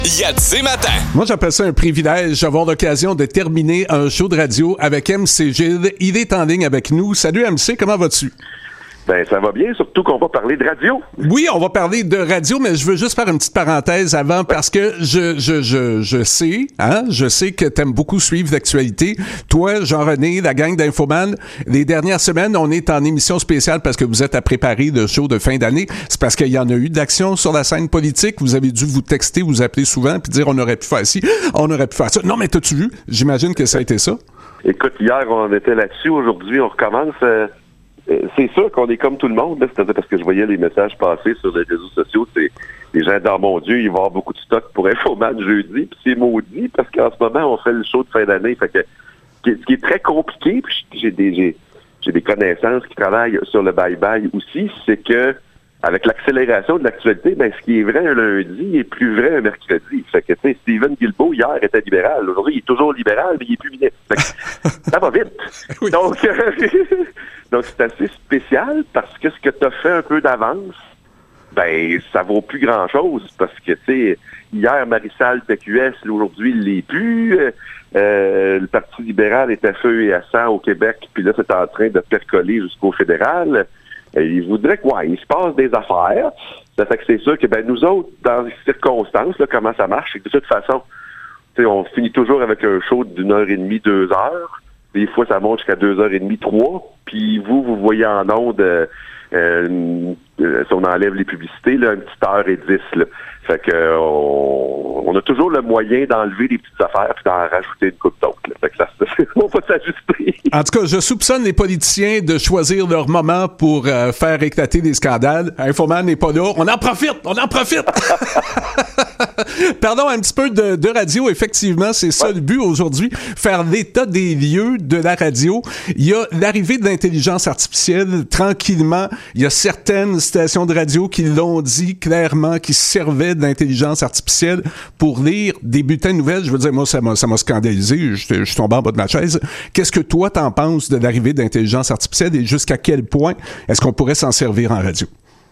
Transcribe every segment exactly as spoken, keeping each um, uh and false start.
Yatsé Matin. Moi, j'appelle ça un privilège d'avoir l'occasion de terminer un show de radio avec M C Gilles. Il est en ligne avec nous. Salut M C, comment vas-tu? Ben, ça va bien, surtout qu'on va parler de radio. Oui, on va parler de radio, mais je veux juste faire une petite parenthèse avant parce que je je je je sais, hein, je sais que t'aimes beaucoup suivre l'actualité. Toi, Jean-René, la gang d'Infoman, les dernières semaines, on est en émission spéciale parce que vous êtes à préparer le show de fin d'année. C'est parce qu'il y en a eu d'action sur la scène politique. Vous avez dû vous texter, vous appeler souvent puis dire on aurait pu faire ci, on aurait pu faire ça. Non, mais t'as-tu vu? J'imagine que ça a été ça. Écoute, hier, on était là-dessus. Aujourd'hui, on recommence... Euh... C'est sûr qu'on est comme tout le monde, là, c'est-à-dire parce que je voyais les messages passer sur les réseaux sociaux, c'est les gens dans mon Dieu, il va y avoir beaucoup de stock pour Infoman jeudi, puis c'est maudit parce qu'en ce moment, on fait le show de fin d'année, fait que ce qui est très compliqué, puis j'ai des j'ai, j'ai des connaissances qui travaillent sur le bye-bye aussi, c'est que avec l'accélération de l'actualité, ben ce qui est vrai un lundi est plus vrai un mercredi. Fait que tu sais, Stephen Guilbeault hier était libéral, aujourd'hui il est toujours libéral, mais il est plus ministre. Fait que ça va vite. Oui. Donc euh, Donc, c'est assez spécial parce que ce que tu as fait un peu d'avance, ben, ça vaut plus grand-chose parce que, tu sais, hier, Marisal P Q S, aujourd'hui, il l'est plus. Euh, le Parti libéral est à feu et à sang au Québec, puis là, c'est en train de percoler jusqu'au fédéral. Et il voudrait que, ouais, il se passe des affaires. Ça fait que c'est sûr que, ben, nous autres, dans les circonstances, là, comment ça marche, c'est que de toute façon, tu sais, on finit toujours avec un show d'une heure et demie, deux heures. Des fois, ça monte jusqu'à deux heures et demie, trois. Puis vous, vous voyez en ondes, euh, euh, si on enlève les publicités, là, une petite heure et dix. Là. Fait que euh, on, on a toujours le moyen d'enlever des petites affaires puis d'en rajouter une coupe d'autres. Là. Fait que ça, on va s'ajuster. En tout cas, je soupçonne les politiciens de choisir leur moment pour euh, faire éclater des scandales. Infoman n'est pas là. On en profite! On en profite! Pardon, un petit peu de, de radio. Effectivement, c'est ça ouais. le but aujourd'hui. Faire l'état des lieux de la radio. Il y a l'arrivée de l'intelligence artificielle. Tranquillement, il y a certaines stations de radio qui l'ont dit clairement, qui servaient de l'intelligence artificielle pour lire des bulletins de nouvelles. Je veux dire, moi, ça m'a, ça m'a scandalisé. Je, je suis tombé en bas de ma chaise. Qu'est-ce que toi, t'en penses de l'arrivée de l'intelligence artificielle et jusqu'à quel point est-ce qu'on pourrait s'en servir en radio?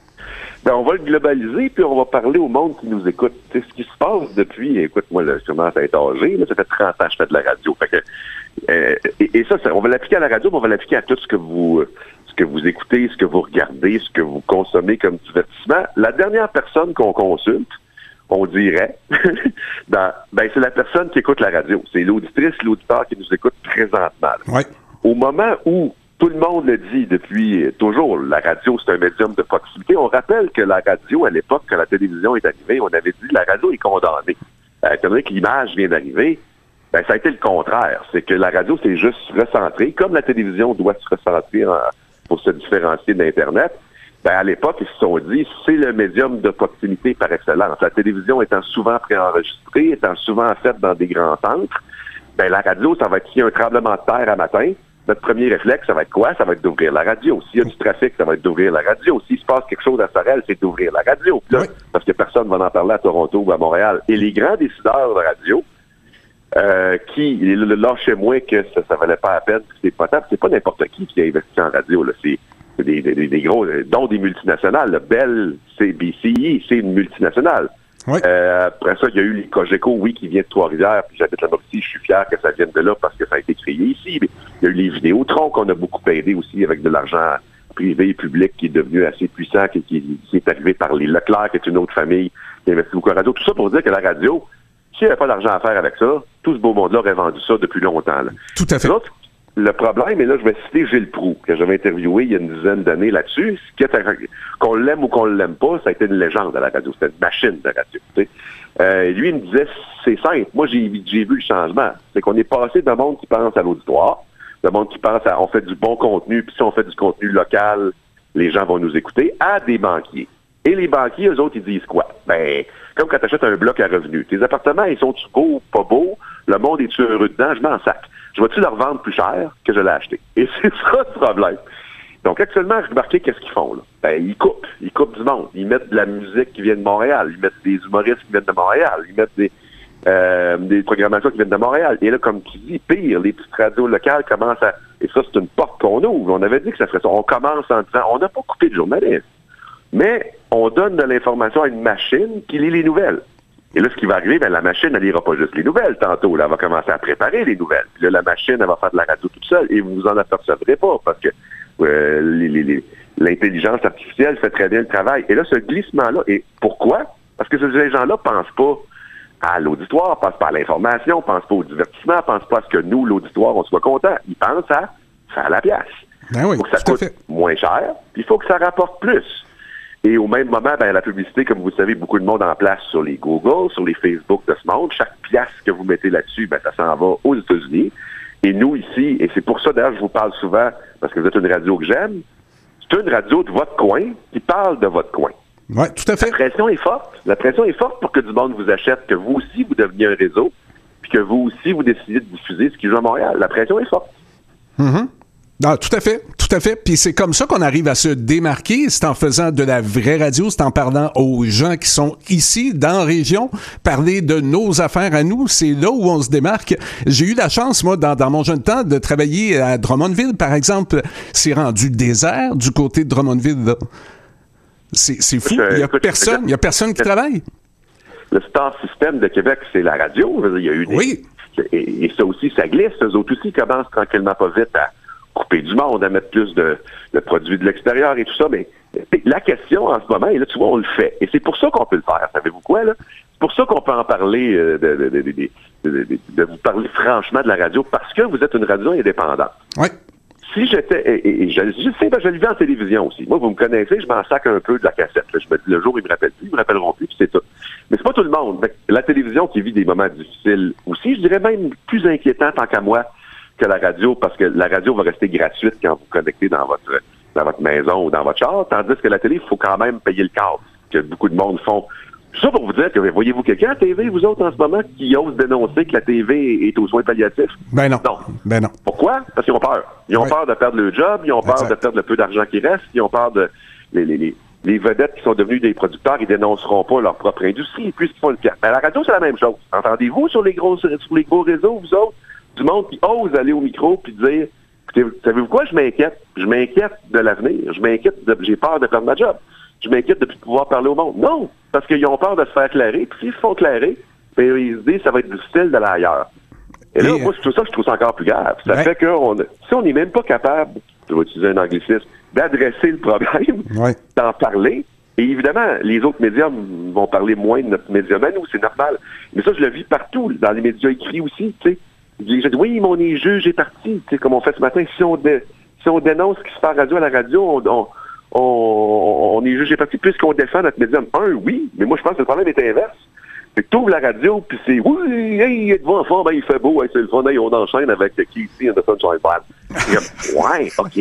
Ben, on va le globaliser, puis on va parler au monde qui nous écoute. C'est ce qui se passe depuis, écoute, moi, là, je commence à être âgé, là, ça fait trente ans que je fais de la radio. Fait que, euh, et, et ça, ça, on va l'appliquer à la radio, mais on va l'appliquer à tout ce que vous ce que vous écoutez, ce que vous regardez, ce que vous consommez comme divertissement. La dernière personne qu'on consulte, on dirait, dans, ben, c'est la personne qui écoute la radio. C'est l'auditrice, l'auditeur qui nous écoute présentement. Ouais. Au moment où tout le monde le dit depuis toujours, la radio, c'est un médium de proximité. On rappelle que la radio, à l'époque, quand la télévision est arrivée, on avait dit que la radio est condamnée. Euh, étant donné que l'image vient d'arriver, ben, ça a été le contraire. C'est que la radio s'est juste recentrée, comme la télévision doit se recentrer en, pour se différencier d'Internet. Ben, à l'époque, ils se sont dit, c'est le médium de proximité par excellence. La télévision étant souvent préenregistrée, étant souvent faite dans des grands centres, ben, la radio, ça va être s'il y a un tremblement de terre à matin, notre premier réflexe, ça va être quoi? Ça va être d'ouvrir la radio. S'il y a du trafic, ça va être d'ouvrir la radio. S'il se passe quelque chose à Sorel, c'est d'ouvrir la radio. Là, oui. Parce que personne ne va en parler à Toronto ou à Montréal. Et les grands décideurs de radio, euh, qui, là, chez moi, que ça ne valait pas la peine, c'est potable, c'est pas n'importe qui qui a investi en radio. Là. C'est, c'est des, des, des gros, dont des multinationales. Là. Bell, c'est B C I, c'est une multinationale. Oui. Euh, après ça, il y a eu les Cogeco, oui, qui vient de Trois-Rivières, puis j'habite là-bas aussi, je suis fier que ça vienne de là parce que ça a été créé ici. Mais il y a eu les Vidéotron qu'on a beaucoup aidé aussi avec de l'argent privé et public qui est devenu assez puissant, qui, qui, qui est arrivé par les Leclerc, qui est une autre famille qui investit beaucoup en radio. Tout ça pour dire que la radio, s'il n'y avait pas d'argent à faire avec ça, tout ce beau monde-là aurait vendu ça depuis longtemps. Là. Tout à fait. L'autre, le problème, et là, je vais citer Gilles Proulx, que j'avais interviewé il y a une dizaine d'années là-dessus. Qu'on l'aime ou qu'on ne l'aime pas, ça a été une légende à la radio. C'était une machine de radio. Tu sais. Euh, lui, il me disait, c'est simple. Moi, j'ai, j'ai vu le changement. C'est qu'on est passé d'un monde qui pense à l'auditoire, d'un monde qui pense à on fait du bon contenu, puis si on fait du contenu local, les gens vont nous écouter, à des banquiers. Et les banquiers, eux autres, ils disent quoi? Ben, comme quand tu achètes un bloc à revenus. Tes appartements, ils sont-tu beaux ou pas beaux? Le monde est-tu heureux dedans? Je m'en sac. Je vais-tu leur vendre plus cher que je l'ai acheté? Et c'est ça le problème. Donc, actuellement, remarquez qu'est-ce qu'ils font, là. Ben, ils coupent. Ils coupent du monde. Ils mettent de la musique qui vient de Montréal. Ils mettent des humoristes qui viennent de Montréal. Ils mettent des, euh, des programmations qui viennent de Montréal. Et là, comme tu dis, pire, les petites radios locales commencent à... Et ça, c'est une porte qu'on ouvre. On avait dit que ça serait ça. On commence en disant, on n'a pas coupé de journalistes. Mais on donne de l'information à une machine qui lit les nouvelles. Et là, ce qui va arriver, ben, la machine, elle lira pas juste les nouvelles tantôt. Là, elle va commencer à préparer les nouvelles. Puis là, la machine, elle va faire de la radio toute seule et vous vous en apercevrez pas parce que euh, les, les, les, l'intelligence artificielle fait très bien le travail. Et là, ce glissement-là, et pourquoi? Parce que ces gens-là pensent pas à l'auditoire, pensent pas à l'information, pensent pas au divertissement, pensent pas à ce que nous, l'auditoire, on soit content. Ils pensent à faire la pièce. Ben oui, il faut que ça tout à coûte fait. moins cher, puis il faut que ça rapporte plus. Et au même moment, ben, la publicité, comme vous le savez, beaucoup de monde en place sur les Google, sur les Facebook de ce monde. Chaque pièce que vous mettez là-dessus, ben, ça s'en va aux États-Unis. Et nous, ici, et c'est pour ça, d'ailleurs, je vous parle souvent, parce que vous êtes une radio que j'aime, c'est une radio de votre coin qui parle de votre coin. Oui, tout à fait. La pression est forte. La pression est forte pour que du monde vous achète, que vous aussi, vous deveniez un réseau, puis que vous aussi, vous décidez de diffuser ce qui joue à Montréal. La pression est forte. Mm-hmm. Ah, tout à fait, tout à fait. Puis c'est comme ça qu'on arrive à se démarquer. C'est en faisant de la vraie radio, c'est en parlant aux gens qui sont ici, dans la région, parler de nos affaires à nous. C'est là où on se démarque. J'ai eu la chance, moi, dans, dans mon jeune temps, de travailler à Drummondville, par exemple. C'est rendu désert du côté de Drummondville, là. C'est, c'est fou. Il y a personne, il y a personne qui travaille. Le Star System de Québec, c'est la radio. Il y a eu des... Oui. Et, et ça aussi, ça glisse. Eux autres aussi commencent tranquillement pas vite à couper du monde, à mettre plus de, de produits de l'extérieur et tout ça. Mais la question en ce moment, et là, tu vois, on le fait. Et c'est pour ça qu'on peut le faire. Savez-vous quoi, là? C'est pour ça qu'on peut en parler, euh, de, de, de, de, de, de, de vous parler franchement de la radio, parce que vous êtes une radio indépendante. Oui. Si j'étais, et, et je, je sais, ben, je le vis en télévision aussi. Moi, vous me connaissez, je m'en sac un peu de la cassette. Là. Je me dis, le jour, ils me rappellent plus, ils me rappelleront plus, puis c'est tout. Mais c'est pas tout le monde. La télévision qui vit des moments difficiles aussi, je dirais même plus inquiétant tant qu'à moi que la radio, parce que la radio va rester gratuite quand vous connectez dans votre dans votre maison ou dans votre char, tandis que la télé, il faut quand même payer le câble, que beaucoup de monde font. Tout ça pour vous dire que voyez-vous quelqu'un à la T V, vous autres, en ce moment, qui ose dénoncer que la T V est aux soins palliatifs? Ben non. Non. Ben non. Pourquoi? Parce qu'ils ont peur. Ils ont ouais. peur de perdre le job, ils ont peur exact. de perdre le peu d'argent qui reste, ils ont peur de... Les, les, les, les vedettes qui sont devenues des producteurs, ils dénonceront pas leur propre industrie, puisqu'ils font le pire. Mais la radio, c'est la même chose. Entendez-vous sur les gros, sur les gros réseaux, vous autres, du monde qui ose aller au micro puis dire, écoutez, savez-vous quoi, je m'inquiète. Je m'inquiète de l'avenir. Je m'inquiète, de, j'ai peur de perdre ma job. Je m'inquiète de plus pouvoir parler au monde. Non, parce qu'ils ont peur de se faire clairer. Puis s'ils se font clairer, ben, ils se disent ça va être difficile d'aller ailleurs. Et là, et moi, c'est tout ça que je trouve ça encore plus grave. Ça ouais. fait que on, si on n'est même pas capable, je vais utiliser un anglicisme, d'adresser le problème, ouais. d'en parler, et évidemment, les autres médias vont parler moins de notre médium à nous, c'est normal. Mais ça, je le vis partout, dans les médias écrits aussi, tu sais. Je dis, oui, mais on est juge et parti, tu sais, comme on fait ce matin. Si on, dé, si on dénonce ce qui se fait à la radio à la radio, on, on, on, on est juge et parti puisqu'on défend notre médium. Un, oui, mais moi, je pense que le problème est inverse. Fait que t'ouvres la radio, puis c'est, oui, hey, êtes-vous en forme, ben, il fait beau, hey, c'est le fun, hey, on enchaîne avec Casey and the Sunshine Band. Ouais, OK.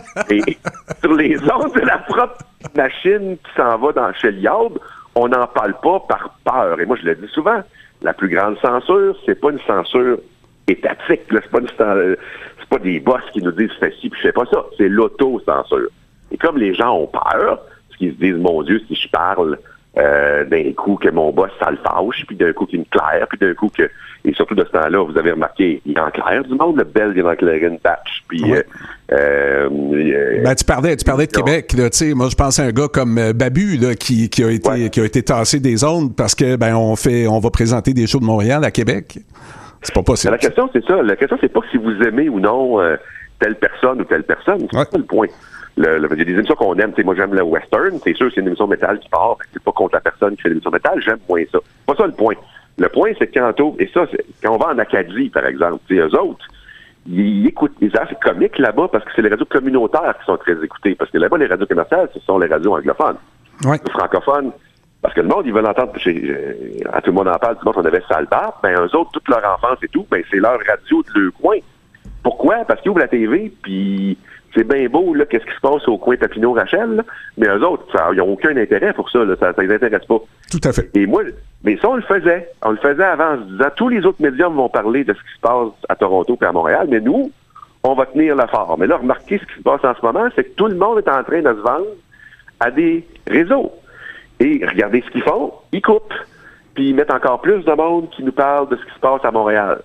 Et sur les ondes de la propre machine qui s'en va dans chez Liab, on n'en parle pas par peur. Et moi, je le dis souvent, la plus grande censure, c'est pas une censure étatique, là. C'est pas une, c'est pas des boss qui nous disent fais ci puis je fais pas ça. C'est l'auto-censure. Et comme les gens ont peur, parce qu'ils se disent, mon Dieu, si je parle euh, d'un coup que mon boss, ça le fâche, puis d'un coup qu'il me claire, puis d'un coup que... Et surtout de ce temps-là, vous avez remarqué, il en claire du monde, le bel, il en claire une patch, puis... Ouais. Euh, euh, ben, tu parlais, tu parlais de Québec, là, tu sais, moi, je pense à un gars comme euh, Babu, là, qui, qui a été, ouais. qui a été tassé des ondes parce que, ben, on fait, on va présenter des shows de Montréal à Québec. C'est pas possible. La question, c'est ça. La question, c'est pas si vous aimez ou non euh, telle personne ou telle personne. C'est ouais. pas le point. Le, le, il y a des émissions qu'on aime. T'sais, moi, j'aime le western. C'est sûr, c'est une émission métal qui part. C'est pas contre la personne qui fait l'émission métal. J'aime moins ça. C'est pas ça le point. Le point, c'est que quand on trouve, et ça, c'est, quand on va en Acadie, par exemple, eux autres, ils écoutent les affaires comiques là-bas parce que c'est les radios communautaires qui sont très écoutées. Parce que là-bas, les radios commerciales, ce sont les radios anglophones. Ouais. Les francophones, parce que le monde, ils veulent entendre, chez, euh, tout le monde en parle, du monde, on avait Salvat, ben eux autres, toute leur enfance et tout, ben c'est leur radio de leur coin. Pourquoi? Parce qu'ils ouvrent la T V, puis c'est bien beau, là, qu'est-ce qui se passe au coin Papineau-Rachel, là, mais eux autres, ça, ils n'ont aucun intérêt pour ça, là, ça, ça les intéresse pas. Tout à fait. Et moi, mais ça, on le faisait. On le faisait avant, en se disant, tous les autres médiums vont parler de ce qui se passe à Toronto et à Montréal, mais nous, on va tenir le fort. Mais là, remarquez ce qui se passe en ce moment, c'est que tout le monde est en train de se vendre à des réseaux. Et regardez ce qu'ils font, ils coupent, puis ils mettent encore plus de monde qui nous parle de ce qui se passe à Montréal.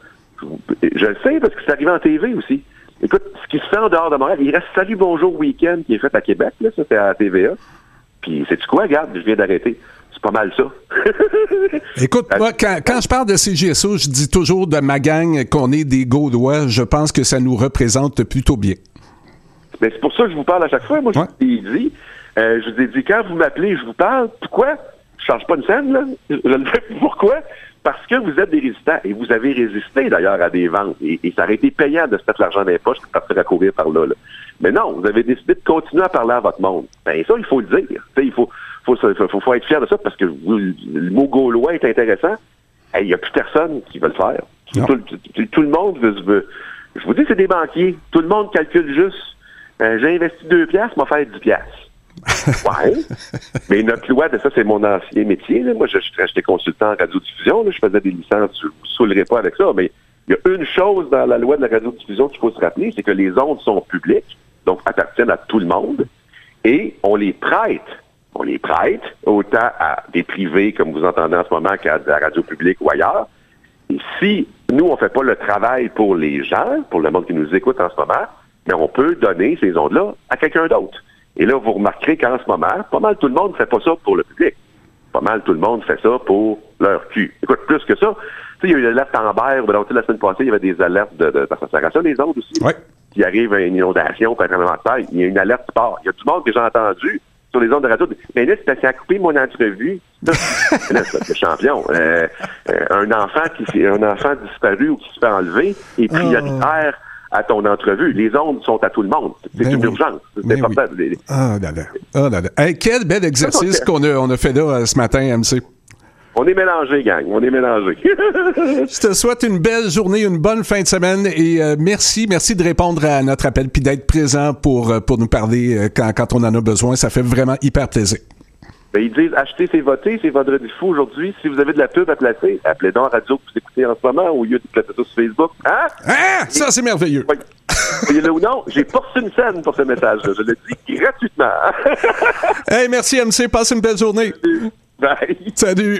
Je le sais parce que c'est arrivé en T V aussi. Écoute, ce qui se fait en dehors de Montréal, il reste Salut Bonjour Week-end qui est fait à Québec, là, ça c'est à la T V A. Puis sais-tu quoi, regarde, je viens d'arrêter. c'est pas mal ça. Écoute, moi, quand, quand je parle de C G S O, je dis toujours de ma gang qu'on est des Gaulois. Je pense que ça nous représente plutôt bien. Mais c'est pour ça que je vous parle à chaque fois. Moi, je ouais. vous ai dit, euh, je vous ai dit, quand vous m'appelez, je vous parle. Pourquoi? Je change pas une scène, là. Je le fais. Pourquoi? Parce que vous êtes des résistants. Et vous avez résisté, d'ailleurs, à des ventes. Et, et ça aurait été payant de se mettre l'argent dans les poches et de partir à courir par là, là. Mais non, vous avez décidé de continuer à parler à votre monde. Ben ça, il faut le dire. T'sais, il faut, faut, faut, faut être fier de ça parce que vous, le mot gaulois est intéressant. Il hey, n'y a plus personne qui veut le faire. Tout, tout, tout le monde veut, veut. Je vous dis, c'est des banquiers. Tout le monde calcule juste. Euh, j'ai investi deux piastres, m'a fait dix piastres. Ouais. Mais notre loi de ça, c'est mon ancien métier. Là. Moi, j'étais consultant en radiodiffusion. Là. Je faisais des licences. Je ne vous saoulerai pas avec ça. Mais il y a une chose dans la loi de la radiodiffusion qu'il faut se rappeler, c'est que les ondes sont publiques, donc appartiennent à tout le monde. Et on les prête. On les prête autant à des privés, comme vous entendez en ce moment, qu'à la radio publique ou ailleurs. Et si nous, on ne fait pas le travail pour les gens, pour le monde qui nous écoute en ce moment, mais on peut donner ces ondes-là à quelqu'un d'autre. Et là, vous remarquerez qu'en ce moment, pas mal tout le monde ne fait pas ça pour le public. Pas mal tout le monde fait ça pour leur cul. Écoute, plus que ça, tu sais, il y a eu l'alerte Amber, ben, la semaine passée, il y avait des alertes de, de, de saturation des ondes aussi. Ouais. Qui arrive à une inondation, par exemple, il y a une alerte sport. Il y a du monde que j'ai entendu sur les ondes de radio. Mais là, c'est parce qu'il a coupé mon entrevue. Là, là c'est le champion. Euh, euh, un enfant qui un enfant disparu ou qui se fait enlever est prioritaire oh. à ton entrevue. Les ondes sont à tout le monde. C'est ben une oui. urgence. C'est important. Oui. Ah là là. Ah là là. Hey, quel bel exercice qu'on a, on a fait là ce matin, M C. On est mélangés, gang. On est mélangés. Je te souhaite une belle journée, une bonne fin de semaine et euh, merci. Merci de répondre à notre appel puis d'être présent pour, pour nous parler euh, quand, quand on en a besoin. Ça fait vraiment hyper plaisir. Ben, ils disent acheter, c'est voter. C'est vendredi fou aujourd'hui. Si vous avez de la pub à placer, appelez donc Radio que vous écoutez en ce moment au lieu de placer ça sur Facebook. Hein? Hein? Ça, c'est merveilleux. Voyez-le ou non, j'ai pas reçu une scène pour ce message-là. Je le dis gratuitement. Hey, merci, M C. Passe une belle journée. Bye. Salut.